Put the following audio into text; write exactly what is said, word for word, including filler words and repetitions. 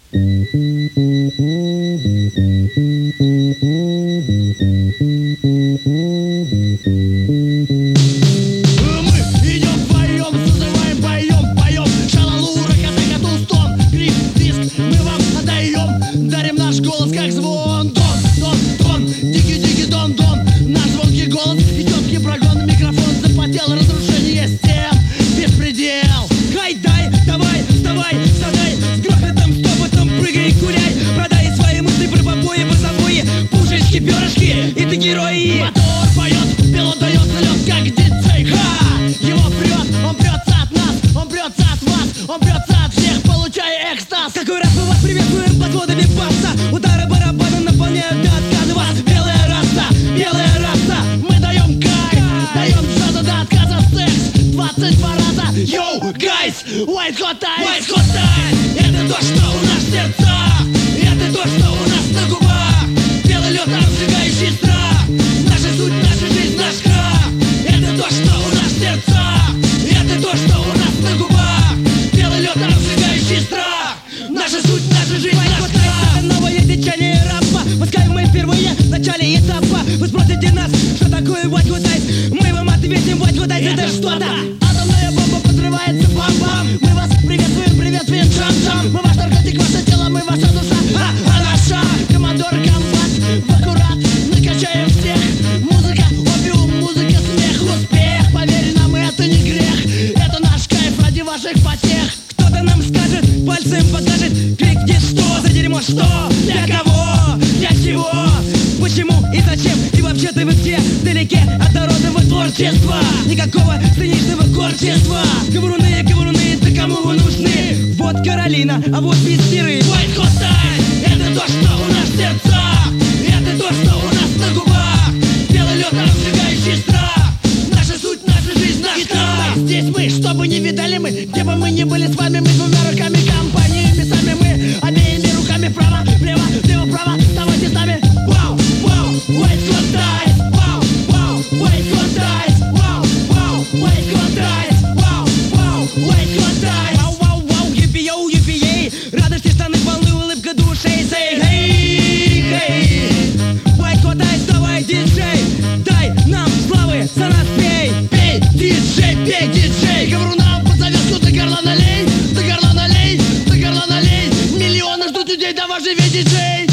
идем вдвоем, созываем, поем, поем. Шалалу, ракета, тустон, крик, визг, мы вам отдаем. Дарим наш голос, как звон. Дон, дон, дон, дики-дики, дон, дон. Наш звонкий голос и четкий прогон. Микрофон запотел, разрушение стен, беспредел. Хайдай, давай, вставай, вставай. С грохотом, стопотом, прыгай, гуляй. Продай свои мысли про побои, базовые. Пушечки, перышки, и ты герои. Мотор поет, пилот дает залет, как диджей. Ха! Его прет, он прется от нас, он прется от вас, он прется от всех, получая экстаз. Какой раз мы вас приветствуем подводами баса. Удары барабана наполняют до отказа вас. Белая раса, белая раса. Мы даем кайф, даем джаза до отказа. Секс двадцать два раза. Йоу, гайс, white hot eyes, white hot eyes. Это то, что у нас в сердцах, это то, что у нас на губах. Белый лед, обжигающий страх. Наша суть, наша жизнь, наш крах. Это то, что у нас в сердцах, это то, что у нас на губах. Белый лед, обжигающий страх. Наша суть, наша жизнь, наш крах. Это новое течение рэпа. Пускай мы впервые в начале этапа. Вы спросите нас, что такое white hot eyes. Мы вам ответим, white hot eyes это что-то. Атомная бомба подрывается, бам-бам. Мы вас приветствуем, приветствуем, джам-джам. Мы ваш наркотик, ваше тело, мы ваша душа, а, а наша. Командор, комбат, в аккурат. Накачаем всех. Музыка, опиум, музыка, смех, успех. Поверь нам, это не грех. Это наш кайф ради ваших потех. Кто-то нам скажет, пальцем покажет. Крикнет, что за дерьмо, что? Для кого? Для чего? Почему и зачем? И вообще-то вы все далеки от народного творчества. Никакого сценичного горчества. Говоруны, говоруны, да кому вы нужны? Вот Каролина, а вот мистеры. White hot eyes, это то, что у нас в сердцах. Это то, что у нас на губах. Белый лед, обжигающий страх. Наша суть, наша жизнь, наш крах. Здесь мы, что бы ни видали мы, где бы мы ни были с вами, мы двумя руками, компаниями сами мы. Обеими руками вправо, влево, влево, вправо. Давайте с нами. Вау, вау, white hot eyes. Вау, вау, white hot eyes. Вау, вау, white hot eyes. Вау, вау, white hot eyes. Вау, вау, вау, юпи-йоу, юпи-ей. Радости штаны полны, улыбка душей. Say hey, hey. White hot eyes, давай, диджей. Дай нам славы, за нас пей. Пей, диджей, пей, диджей. Говорю нам под завязку, ты горла налей. Ты горла налей, ты горла налей. Миллионы ждут людей, давай живи, диджей.